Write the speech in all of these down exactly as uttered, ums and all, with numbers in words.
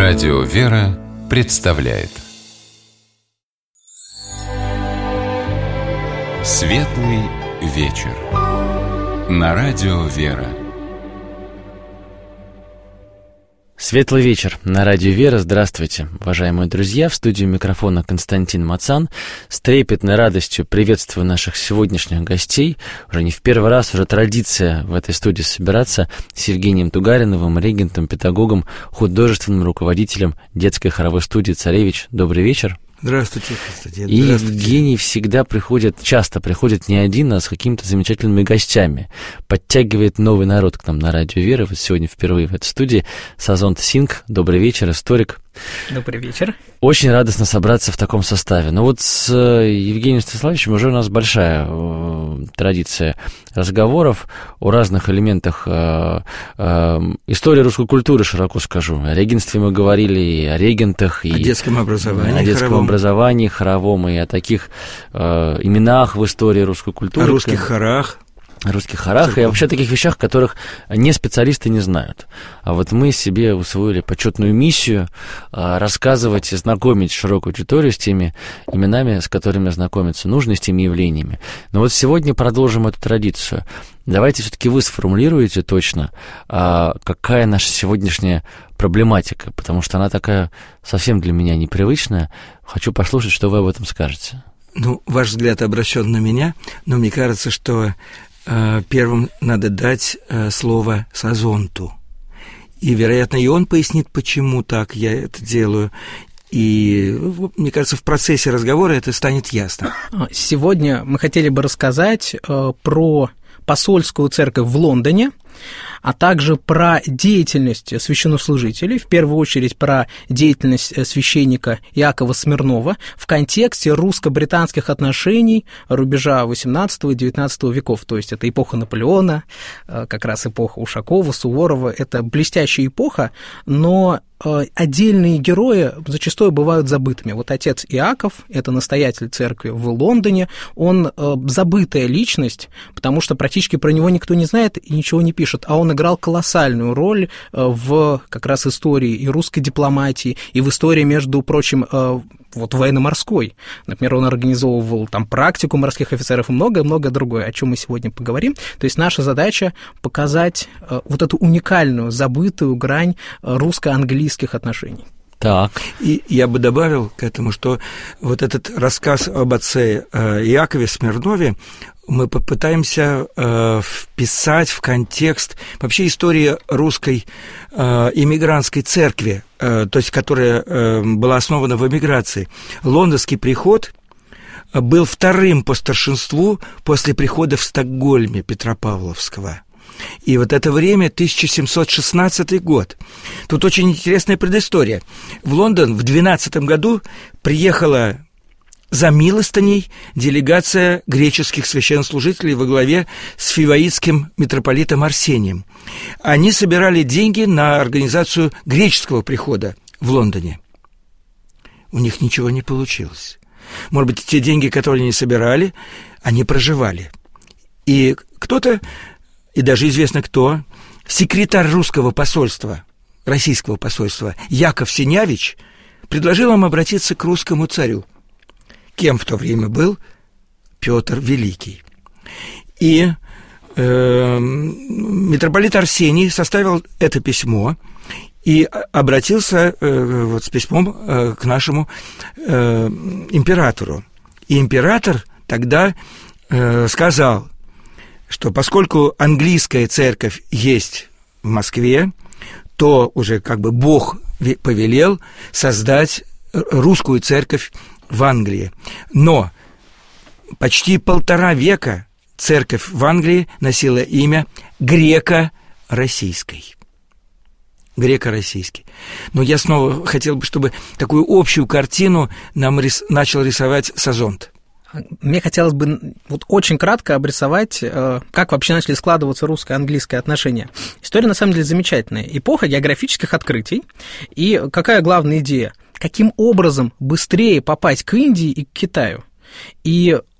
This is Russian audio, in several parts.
Радио «Вера» представляет Светлый вечер на Радио «Вера». Светлый вечер на Радио «Вера». Здравствуйте, уважаемые друзья. В студии микрофона Константин Мацан. С трепетной радостью приветствую наших сегодняшних гостей. Уже не в первый раз, уже традиция в этой студии собираться с Евгением Тугариновым, регентом, педагогом, художественным руководителем детской хоровой студии «Царевич». Добрый вечер. Здравствуйте, Константин. И Здравствуйте. Евгений всегда приходит, часто приходит не один, а с какими-то замечательными гостями. Подтягивает новый народ к нам на Радио «Вера». Вот сегодня впервые в этой студии Сазонт Синг. Добрый вечер, историк. Добрый вечер. Очень радостно собраться в таком составе. Но вот с Евгением Станиславовичем уже у нас большая э, традиция разговоров о разных элементах э, э, истории русской культуры, широко скажу. О регенстве мы говорили, и о регентах, и о детском образовании, о детском хоровом. образовании хоровом, и о таких э, именах в истории русской культуры. О русских хорах. русских хорах Церковь. И вообще таких вещах, которых не специалисты не знают. А вот мы себе усвоили почетную миссию рассказывать и знакомить широкую аудиторию с теми именами, с которыми знакомиться нужно, с теми явлениями. Но вот сегодня продолжим эту традицию. Давайте все-таки вы сформулируете точно, какая наша сегодняшняя проблематика, потому что она такая совсем для меня непривычная. Хочу послушать, что вы об этом скажете. Ну, ваш взгляд обращен на меня, но мне кажется, что первым надо дать слово Сазонту. И, вероятно, и он пояснит, почему так я это делаю. И, мне кажется, в процессе разговора это станет ясно. Сегодня мы хотели бы рассказать про посольскую церковь в Лондоне, а также про деятельность священнослужителей, в первую очередь про деятельность священника Иакова Смирнова в контексте русско-британских отношений рубежа восемнадцатого и девятнадцатого веков. То есть это эпоха Наполеона, как раз эпоха Ушакова, Суворова. Это блестящая эпоха, но отдельные герои зачастую бывают забытыми. Вот отец Иаков, это настоятель церкви в Лондоне, он забытая личность, потому что практически про него никто не знает и ничего не пишет, а он играл колоссальную роль в как раз истории и русской дипломатии, и в истории, между прочим, вот военно-морской. Например, он организовывал там практику морских офицеров и многое-многое другое, о чем мы сегодня поговорим. То есть наша задача показать вот эту уникальную, забытую грань русско-английских отношений. Так. И я бы добавил к этому, что вот этот рассказ об отце Иакове Смирнове мы попытаемся э, вписать в контекст вообще истории русской э, иммигрантской церкви, э, то есть которая э, была основана в эмиграции. Лондонский приход был вторым по старшинству после прихода в Стокгольме Петропавловского. И вот это время тысяча семьсот шестнадцатый год. Тут очень интересная предыстория. В Лондон в двенадцатом году приехала за милостыней делегация греческих священнослужителей во главе с фиваитским митрополитом Арсением. Они собирали деньги на организацию греческого прихода в Лондоне. У них ничего не получилось. Может быть, те деньги, которые они собирали, они проживали. И кто-то, и даже известно кто, секретарь русского посольства, российского посольства Яков Синявич, предложил им обратиться к русскому царю, кем в то время был Петр Великий. И э, митрополит Арсений составил это письмо и обратился э, вот с письмом э, к нашему э, императору. И император тогда э, сказал, что поскольку английская церковь есть в Москве, то уже как бы Бог повелел создать русскую церковь в Англии. Но почти полтора века церковь в Англии носила имя греко-российской. Греко-российский. Но я снова хотел бы, чтобы такую общую картину нам рис... начал рисовать Сазонт. Мне хотелось бы вот очень кратко обрисовать, как вообще начали складываться русско-английские отношения. История, на самом деле, замечательная. Эпоха географических открытий. И какая главная идея? Каким образом быстрее попасть к Индии и к Китаю? И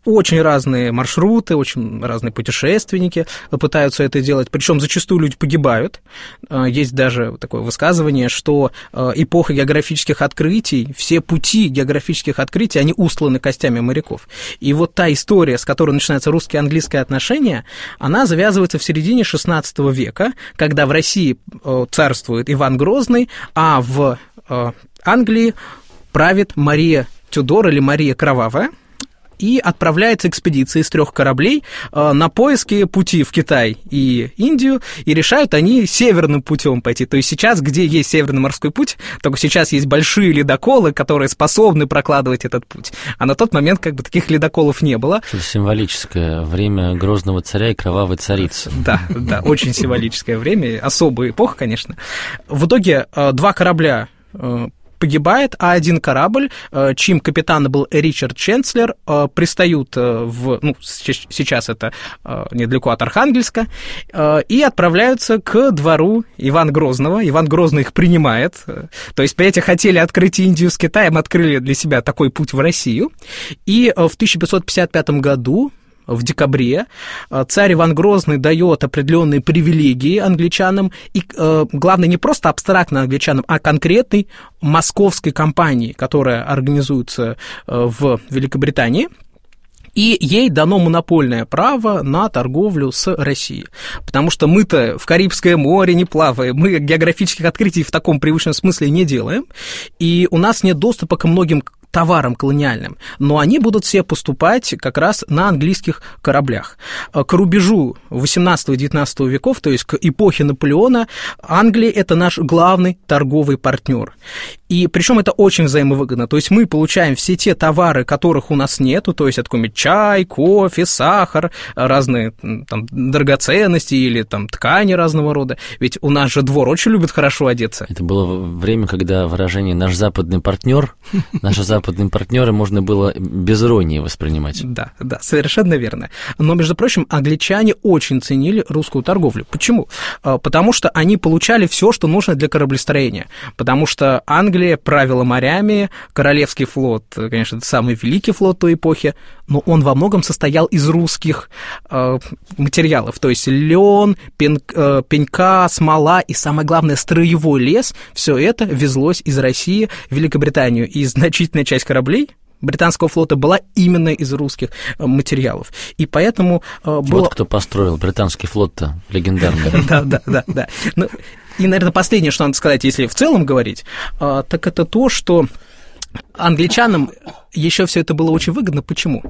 очень разные маршруты, очень разные путешественники пытаются это делать, причем зачастую люди погибают. Есть даже такое высказывание, что эпоха географических открытий, все пути географических открытий, они устланы костями моряков. И вот та история, с которой начинаются русские и английские отношения, она завязывается в середине шестнадцатого века, когда в России царствует Иван Грозный, а в Англии правит Мария Тюдор или Мария Кровавая, и отправляется экспедиция из трех кораблей на поиски пути в Китай и Индию, и решают они северным путем пойти. То есть сейчас, где есть Северный морской путь, только сейчас есть большие ледоколы, которые способны прокладывать этот путь. А на тот момент как бы таких ледоколов не было. Что-то символическое. Время Грозного царя и кровавой царицы. Да, да, очень символическое время, особая эпоха, конечно. В итоге два корабля погибает, а один корабль, чьим капитаном был Ричард Ченслер, пристают в, ну, сейчас это недалеко от Архангельска, и отправляются к двору Ивана Грозного. Иван Грозный их принимает. То есть, понимаете, хотели открыть Индию с Китаем, открыли для себя такой путь в Россию. И в тысяча пятьсот пятьдесят пятом году, в декабре, царь Иван Грозный дает определенные привилегии англичанам, и, э, главное, не просто абстрактно англичанам, а конкретной московской компании, которая организуется э, в Великобритании, и ей дано монопольное право на торговлю с Россией. Потому что мы-то в Карибское море не плаваем, мы географических открытий в таком привычном смысле не делаем, и у нас нет доступа ко многим товарам колониальным, но они будут все поступать как раз на английских кораблях. К рубежу восемнадцатого-девятнадцатого веков, то есть к эпохе Наполеона, Англия – это наш главный торговый партнер. И причем это очень взаимовыгодно. То есть мы получаем все те товары, которых у нас нету, то есть это какой-нибудь чай, кофе, сахар, разные там драгоценности или там ткани разного рода. Ведь у нас же двор очень любит хорошо одеться. Это было время, когда выражение «наш западный партнер», наши западные партнеры можно было без иронии воспринимать. Да, да, совершенно верно. Но, между прочим, англичане очень ценили русскую торговлю. Почему? Потому что они получали все, что нужно для кораблестроения. Потому что Англия правила морями, Королевский флот, конечно, это самый великий флот той эпохи, но он во многом состоял из русских э, материалов. То есть лен, пен, э, пенька, смола и, самое главное, строевой лес. Все это везлось из России в Великобританию. И значительная часть кораблей британского флота была именно из русских материалов. И поэтому э, было... Вот кто построил британский флот-то легендарный. Да, да, да, да. И, наверное, последнее, что надо сказать, если в целом говорить, э, так это то, что англичанам еще все это было очень выгодно. Почему?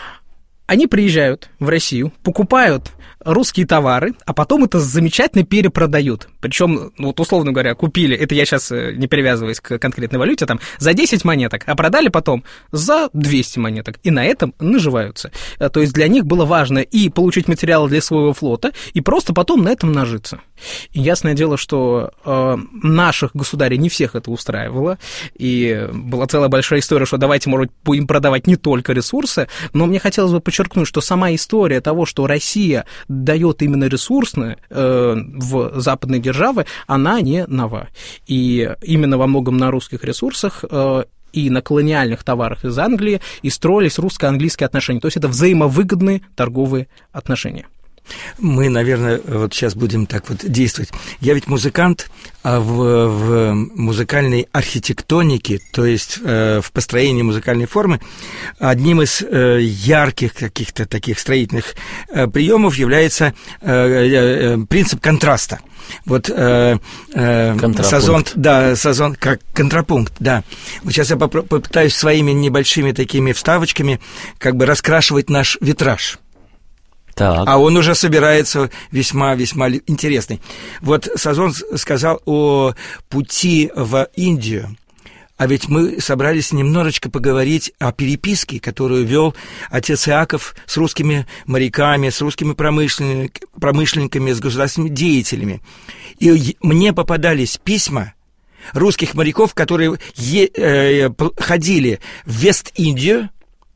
Они приезжают в Россию, покупают русские товары, а потом это замечательно перепродают. Причем, ну, вот условно говоря, купили, это я сейчас не привязываюсь к конкретной валюте, там, за десять монеток, а продали потом за двести монеток, и на этом наживаются. То есть для них было важно и получить материалы для своего флота, и просто потом на этом нажиться. И ясное дело, что э, наших государей не всех это устраивало, и была целая большая история, что давайте, может, будем продавать не только ресурсы, но мне хотелось бы подчеркнуть, что сама история того, что Россия дает именно ресурсное э, в западные державы, она не нова. И именно во многом на русских ресурсах э, и на колониальных товарах из Англии и строились русско-английские отношения. То есть это взаимовыгодные торговые отношения. Мы, наверное, вот сейчас будем так вот действовать. Я ведь музыкант, а в, в музыкальной архитектонике, то есть э, в построении музыкальной формы, одним из э, ярких каких-то таких строительных э, приемов является э, э, принцип контраста. Вот э, э, сазон, да, сазон как контрапункт, да. Вот сейчас я попро- попытаюсь своими небольшими такими вставочками как бы раскрашивать наш витраж. Так. А он уже собирается весьма-весьма интересный. Вот Сазон сказал о пути в Индию. А ведь мы собрались немножечко поговорить о переписке, которую вел отец Иаков с русскими моряками, с русскими промышленниками, промышленниками, с государственными деятелями. И мне попадались письма русских моряков, которые е- э- ходили в Вест-Индию,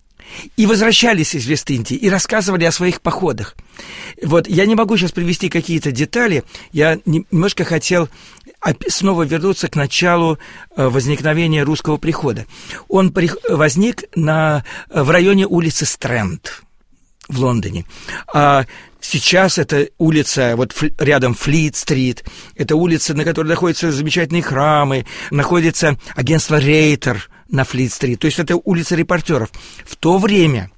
и возвращались из Вест-Индии и рассказывали о своих походах. Вот я не могу сейчас привести какие-то детали, я немножко хотел снова вернуться к началу возникновения русского прихода. Он возник на, в районе улицы Стрэнд в Лондоне. А сейчас это улица, вот рядом Флит-стрит, это улица, на которой находятся замечательные храмы, находится агентство Рейтер на Флит-стрит, то есть это улица репортеров. В то время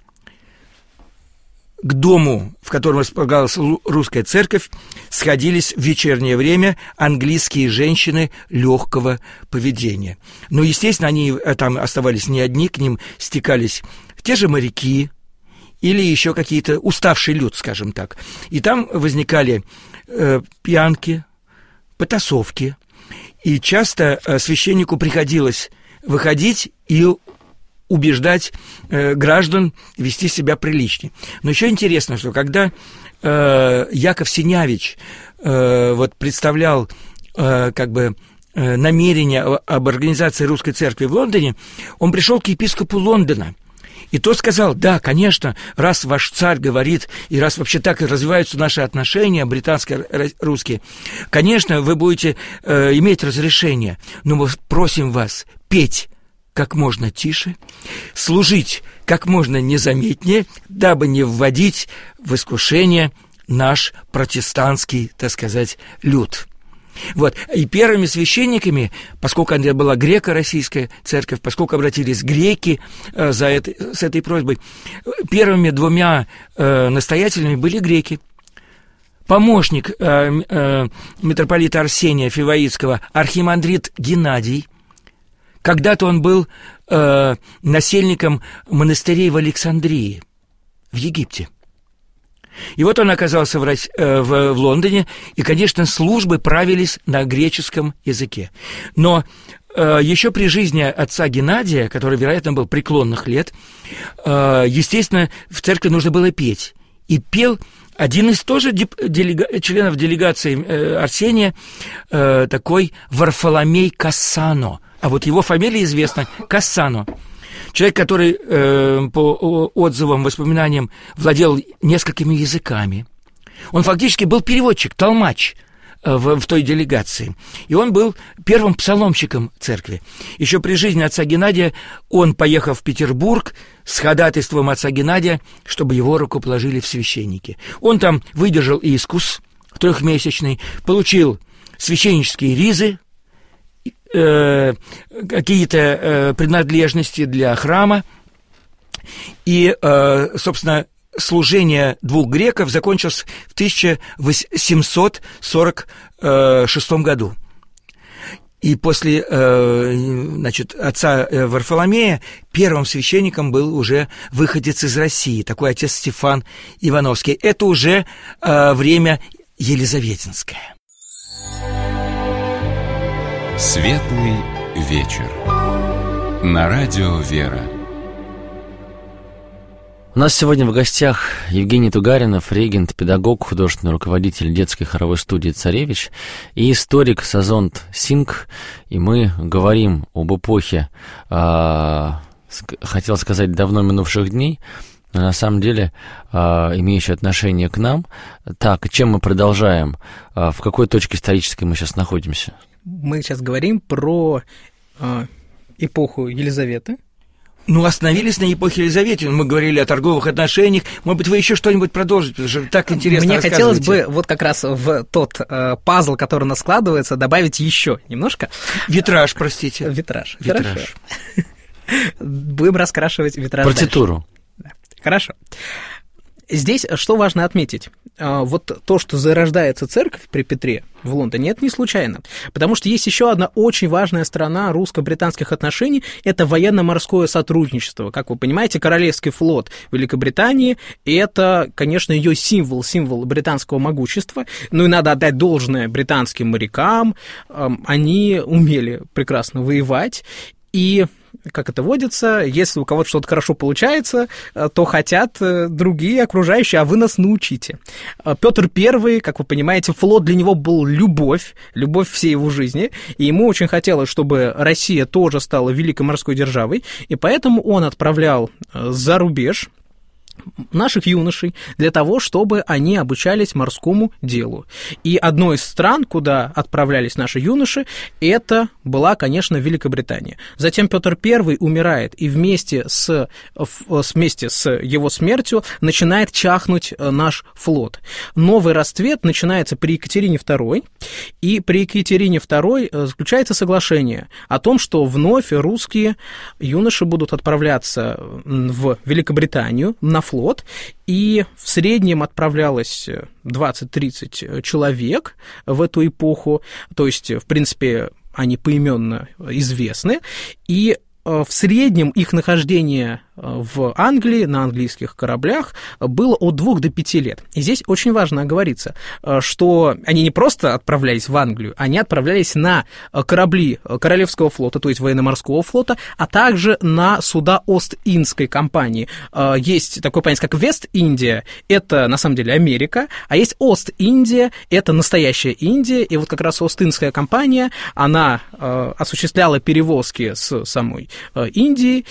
к дому, в котором располагалась русская церковь, сходились в вечернее время английские женщины легкого поведения. Но, естественно, они там оставались не одни, к ним стекались те же моряки, или еще какие-то уставший люд, скажем так. И там возникали э, пьянки, потасовки. И часто э, священнику приходилось выходить и убеждать э, граждан вести себя приличнее. Но еще интересно, что когда э, Яков Синявич э, вот представлял э, как бы э, намерение об организации русской церкви в Лондоне, он пришел к епископу Лондона. И тот сказал: да, конечно, раз ваш царь говорит, и раз вообще так и развиваются наши отношения, британско-русские, конечно, вы будете э, иметь разрешение, но мы просим вас петь как можно тише, служить как можно незаметнее, дабы не вводить в искушение наш протестантский, так сказать, люд. Вот. И первыми священниками, поскольку это была греко-российская церковь, поскольку обратились греки э, за это, с этой просьбой, первыми двумя э, настоятелями были греки. Помощник э, э, митрополита Арсения Фиваитского, архимандрит Геннадий, когда-то он был э, насельником монастырей в Александрии, в Египте. И вот он оказался в, России, э, в, в Лондоне, и, конечно, службы правились на греческом языке. Но э, еще при жизни отца Геннадия, который, вероятно, был преклонных лет, э, естественно, в церкви нужно было петь. И пел один из тоже делега- членов делегации э, Арсения, э, такой Варфоломей Кассано. А вот его фамилия известна – Кассано. Человек, который, э, по отзывам, воспоминаниям, владел несколькими языками. Он фактически был переводчик, толмач э, в, в той делегации. И он был первым псаломщиком церкви. Еще при жизни отца Геннадия он поехал в Петербург с ходатайством отца Геннадия, чтобы его рукоположили в священники. Он там выдержал искус трехмесячный, получил священнические ризы, Э, какие-то э, принадлежности для храма. И, э, собственно, служение двух греков закончилось в тысяча восемьсот сорок шестом году. И после э, значит, отца Варфоломея первым священником был уже выходец из России, такой отец Стефан Ивановский. Это уже э, время Елизаветинское. Светлый вечер. На радио «Вера». У нас сегодня в гостях Евгений Тугаринов, регент, педагог, художественный руководитель детской хоровой студии «Царевич» и историк Сазонт Синг. И мы говорим об эпохе, э, хотел сказать, давно минувших дней, но на самом деле э, имеющие отношение к нам. Так, чем мы продолжаем? Э, в какой точке исторической мы сейчас находимся? Мы сейчас говорим про э, эпоху Елизаветы. Ну, остановились на эпохе Елизаветы. Мы говорили о торговых отношениях. Может быть, вы еще что-нибудь продолжите, потому что так интересно Мне рассказываете. хотелось бы вот как раз в тот э, пазл, который у нас складывается, добавить еще немножко. Витраж, простите. Витраж. Витраж. Будем раскрашивать витраж Партитуру. Да. Хорошо. Здесь что важно отметить? Вот то, что зарождается церковь при Петре в Лондоне, это не случайно. Потому что есть еще одна очень важная сторона русско-британских отношений – это военно-морское сотрудничество. Как вы понимаете, Королевский флот Великобритании – это, конечно, ее символ, символ британского могущества. Ну и надо отдать должное британским морякам. Они умели прекрасно воевать. И, как это водится, если у кого-то что-то хорошо получается, то хотят другие окружающие, а вы нас научите. Петр Первый, как вы понимаете, флот для него был любовь, любовь всей его жизни, и ему очень хотелось, чтобы Россия тоже стала великой морской державой, и поэтому он отправлял за рубеж наших юношей для того, чтобы они обучались морскому делу. И одной из стран, куда отправлялись наши юноши, это была, конечно, Великобритания. Затем Петр Первый умирает, и вместе с, вместе с его смертью начинает чахнуть наш флот. Новый расцвет начинается при Екатерине Второй, и при Екатерине Второй заключается соглашение о том, что вновь русские юноши будут отправляться в Великобританию на флот, и в среднем отправлялось двадцать-тридцать человек в эту эпоху, то есть, в принципе, они поименно известны, и в среднем их нахождение в Англии, на английских кораблях, было от двух до пяти лет. И здесь очень важно оговориться, что они не просто отправлялись в Англию, они отправлялись на корабли Королевского флота, то есть военно-морского флота, а также на суда Ост-Индской компании. Есть такое понятие, как Вест-Индия, это на самом деле Америка, а есть Ост-Индия, это настоящая Индия, и вот как раз Ост-Индская компания, она осуществляла перевозки с самой Индии,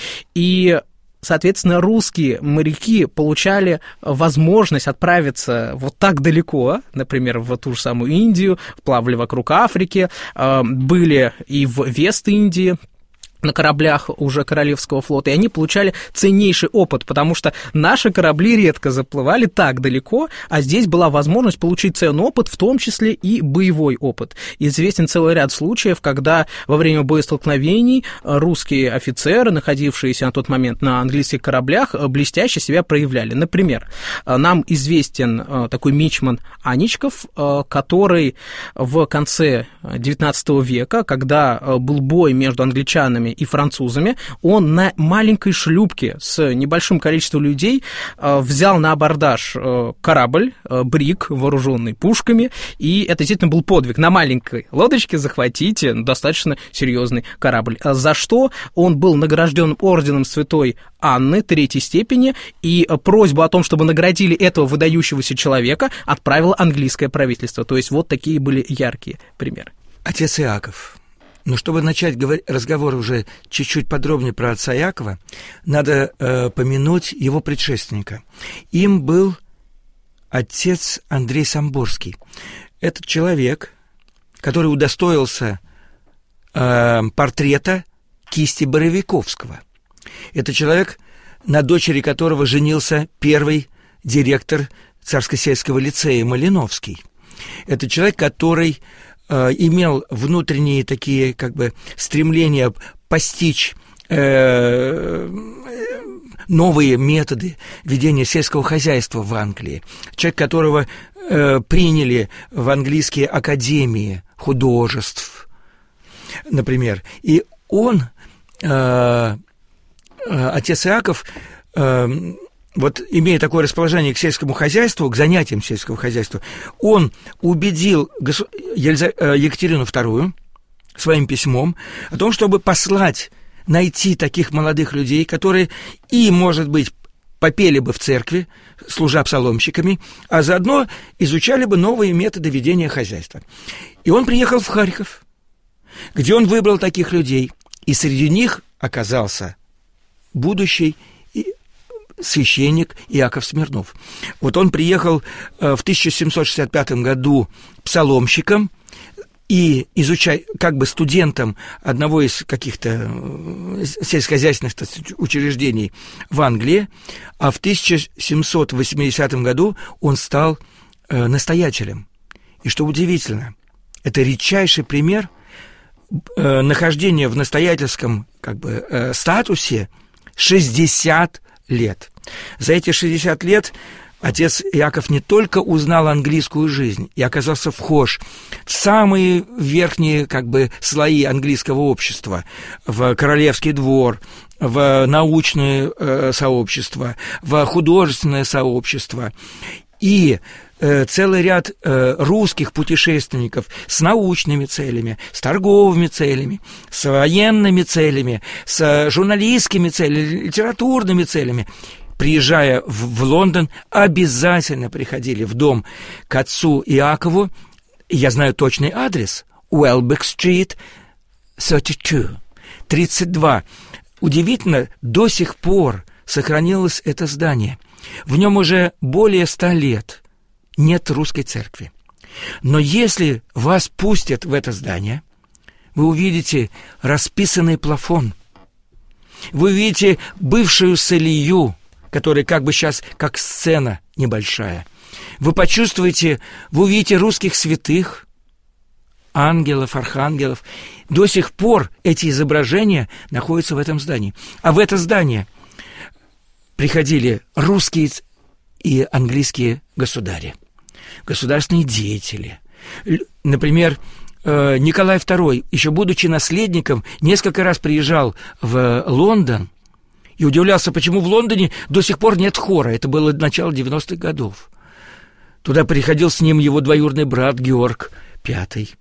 и соответственно, русские моряки получали возможность отправиться вот так далеко, например, в ту же самую Индию, плавали вокруг Африки, были и в Вест-Индии, на кораблях уже Королевского флота, и они получали ценнейший опыт, потому что наши корабли редко заплывали так далеко, а здесь была возможность получить ценный опыт, в том числе и боевой опыт. Известен целый ряд случаев, когда во время боестолкновений русские офицеры, находившиеся на тот момент на английских кораблях, блестяще себя проявляли. Например, нам известен такой мичман Аничков, который в конце девятнадцатого века, когда был бой между англичанами и французами, он на маленькой шлюпке с небольшим количеством людей взял на абордаж корабль, бриг, вооруженный пушками, и это действительно был подвиг. На маленькой лодочке захватить достаточно серьезный корабль, за что он был награжден орденом Святой Анны третьей степени, и просьбу о том, чтобы наградили этого выдающегося человека, отправило английское правительство. То есть вот такие были яркие примеры. Отец Иаков. Но чтобы начать разговор уже чуть-чуть подробнее про отца Иакова, надо э, помянуть его предшественника. Им был отец Андрей Самборский. Этот человек, который удостоился э, портрета кисти Боровиковского. Это человек, на дочери которого женился первый директор Царско-сельского лицея Малиновский. Это человек, который имел внутренние такие как бы стремления постичь э, новые методы ведения сельского хозяйства в Англии. Человек, которого э, приняли в английские академии художеств, например. И он, э, отец Иаков, э, вот имея такое расположение к сельскому хозяйству, к занятиям сельского хозяйства, он убедил Екатерину Вторую своим письмом о том, чтобы послать, найти таких молодых людей, которые и, может быть, попели бы в церкви, служа псаломщиками, а заодно изучали бы новые методы ведения хозяйства. И он приехал в Харьков, где он выбрал таких людей, и среди них оказался будущий священник Иаков Смирнов. Вот он приехал в тысяча семьсот шестьдесят пятом году псаломщиком и изучая, как бы студентом одного из каких-то сельскохозяйственных учреждений в Англии, а в тысяча семьсот восьмидесятом году он стал настоятелем. И что удивительно, это редчайший пример нахождения в настоятельском как бы статусе шестьдесят лет. За эти шестьдесят лет отец Иаков не только узнал английскую жизнь и оказался вхож в самые верхние как бы слои английского общества, в королевский двор, в научное э, сообщество, в художественное сообщество, и э, целый ряд э, русских путешественников с научными целями, с торговыми целями, с военными целями, с журналистскими целями, литературными целями, приезжая в, в Лондон, обязательно приходили в дом к отцу Иакову. Я знаю точный адрес: Уэлбек-стрит, тридцать два. тридцать два. Удивительно, до сих пор сохранилось это здание. В нем уже более ста лет нет русской церкви. Но если вас пустят в это здание, вы увидите расписанный плафон, вы увидите бывшую солью, которая как бы сейчас как сцена небольшая. Вы почувствуете, вы увидите русских святых, ангелов, архангелов. До сих пор эти изображения находятся в этом здании. А в это здание приходили русские и английские государи, государственные деятели. Например, Николай второй, еще будучи наследником, несколько раз приезжал в Лондон и удивлялся, почему в Лондоне до сих пор нет хора. Это было начало девяностых годов. Туда приходил с ним его двоюродный брат Георг Пятый.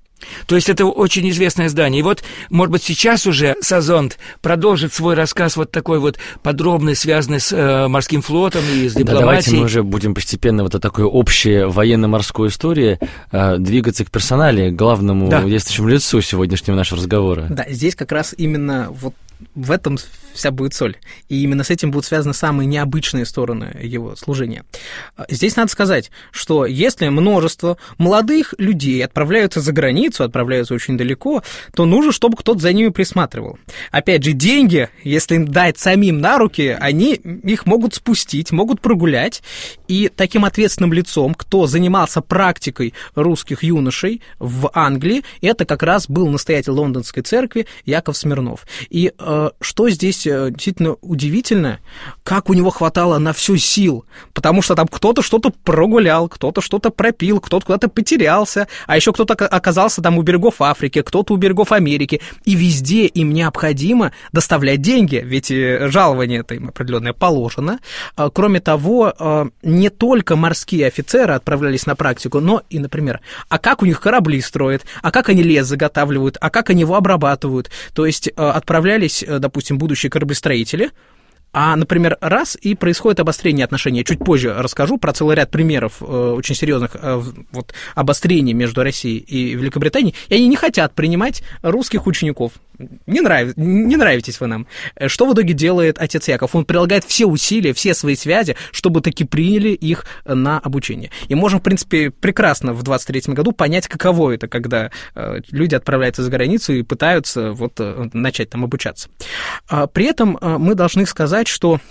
То есть это очень известное здание. И вот, может быть, сейчас уже Сазонт продолжит свой рассказ вот такой вот подробный, связанный с э, морским флотом и с дипломатией. Да, давайте мы уже будем постепенно вот о такой общей военно-морской истории э, двигаться к персоналии, к главному да. действующему лицу сегодняшнего нашего разговора. Да, здесь как раз именно вот в этом вся будет соль. И именно с этим будут связаны самые необычные стороны его служения. Здесь надо сказать, что если множество молодых людей отправляются за границу, отправляются очень далеко, то нужно, чтобы кто-то за ними присматривал. Опять же, деньги, если им дать самим на руки, они их могут спустить, могут прогулять. И таким ответственным лицом, кто занимался практикой русских юношей в Англии, это как раз был настоятель Лондонской церкви Яков Смирнов. И э, что здесь действительно удивительно, как у него хватало на всю сил, потому что там кто-то что-то прогулял, кто-то что-то пропил, кто-то куда-то потерялся, а еще кто-то оказался там у берегов Африки, кто-то у берегов Америки, и везде им необходимо доставлять деньги, ведь жалование это им определенное положено. Кроме того, не только морские офицеры отправлялись на практику, но и, например, а как у них корабли строят, а как они лес заготавливают, а как они его обрабатывают, то есть отправлялись, допустим, будущие кораблестроители, а, например, раз и происходит обострение отношений. Я чуть позже расскажу про целый ряд примеров э, очень серьезных э, вот, обострений между Россией и Великобританией, и они не хотят принимать русских учеников. Не, нрав... не нравитесь вы нам. Что в итоге делает отец Яков? Он прилагает все усилия, все свои связи, чтобы таки приняли их на обучение. И можем, в принципе, прекрасно в двадцать третьем году понять, каково это, когда э, люди отправляются за границу и пытаются вот, э, начать там обучаться. А, при этом э, мы должны сказать, что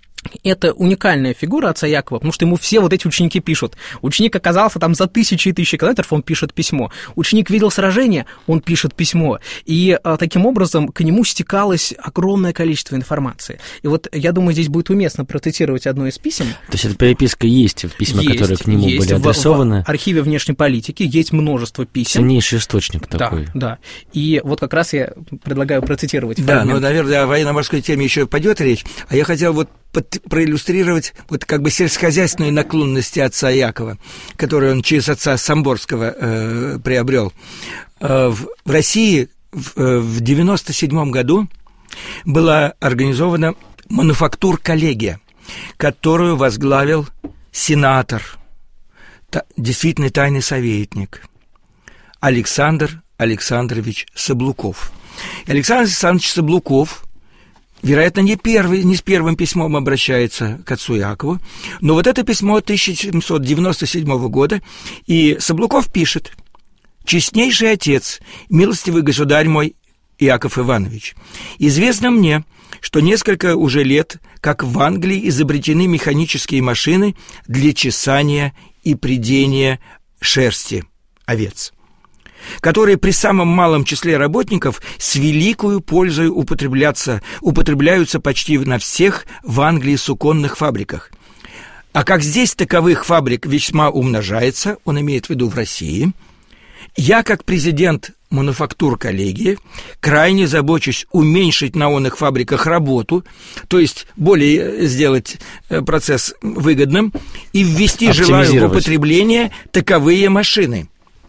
это уникальная фигура отца Якова, потому что ему все вот эти ученики пишут. Ученик оказался там за тысячи и тысячи километров, он пишет письмо. Ученик видел сражение, он пишет письмо. И а, таким образом к нему стекалось огромное количество информации. И вот я думаю, здесь будет уместно процитировать одно из писем. То есть эта переписка есть, письма, есть, которые к нему есть. были адресованы? В, в архиве внешней политики есть множество писем. Ценнейший источник такой. Да, да. И вот как раз я предлагаю процитировать Да, фрагмент. ну, наверное, о военно-морской теме еще пойдет речь, а я хотел вот под, проиллюстрировать вот как бы сельскохозяйственные наклонности отца Якова, которые он через отца Самборского э, приобрел. Э, в, в России в, э, в девяносто седьмом году была организована мануфактур-коллегия, которую возглавил сенатор, та, действительно тайный советник Александр Александрович Саблуков. И Александр Александрович Саблуков, вероятно, не, первый, не с первым письмом обращается к отцу Якову, но вот это письмо тысяча семьсот девяносто седьмого года, и Саблуков пишет: «Честнейший отец, милостивый государь мой Иаков Иванович, известно мне, что несколько уже лет, как в Англии изобретены механические машины для чесания и прядения шерсти овец, которые при самом малом числе работников с великою пользой употребляются, употребляются почти на всех в Англии суконных фабриках. А как здесь таковых фабрик весьма умножается, он имеет в виду в России, я, как президент мануфактур-коллегии, крайне забочусь уменьшить на онных фабриках работу, то есть более сделать процесс выгодным, и ввести желаю в употребление таковые машины».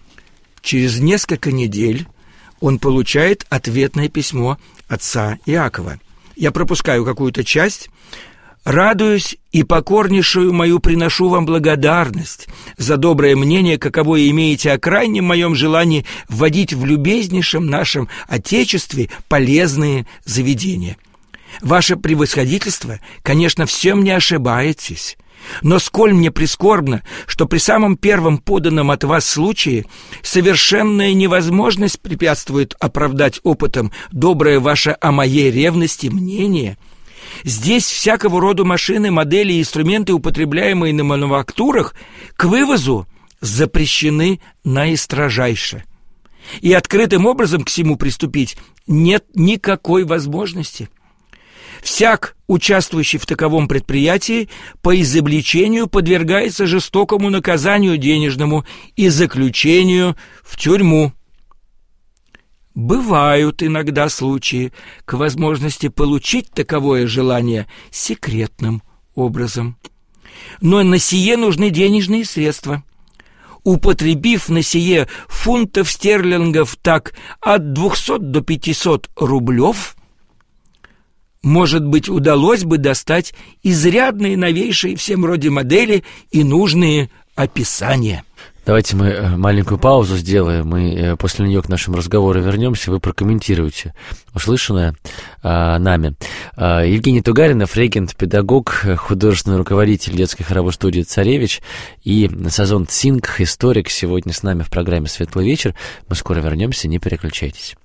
Через несколько недель он получает ответное письмо отца Иакова. Я пропускаю какую-то часть. «Радуюсь и покорнейшую мою приношу вам благодарность за доброе мнение, каковое имеете о крайнем моем желании вводить в любезнейшем нашем Отечестве полезные заведения. Ваше превосходительство, конечно, всем не ошибаетесь, но сколь мне прискорбно, что при самом первом поданном от вас случае совершенная невозможность препятствует оправдать опытом доброе ваше о моей ревности мнение. Здесь всякого рода машины, модели и инструменты, употребляемые на мануфактурах, к вывозу запрещены наистрожайше. И открытым образом к всему приступить нет никакой возможности. Всяк, участвующий в таковом предприятии, по изобличению подвергается жестокому наказанию денежному и заключению в тюрьму. Бывают иногда случаи к возможности получить таковое желание секретным образом. Но на сие нужны денежные средства. Употребив на сие фунтов стерлингов так от двухсот до пятисот рублев, может быть, удалось бы достать изрядные новейшие всем роде модели и нужные описания. Давайте мы маленькую паузу сделаем, мы после нее к нашему разговору вернемся, вы прокомментируете услышанное а, нами. А, Евгений Тугаринов, регент, педагог, художественный руководитель детской хоровой студии «Царевич» и Сазон Цинк, историк, сегодня с нами в программе «Светлый вечер». Мы скоро вернемся, не переключайтесь.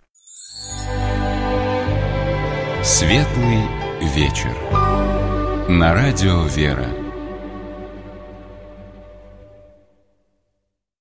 Светлый вечер. На радио «Вера».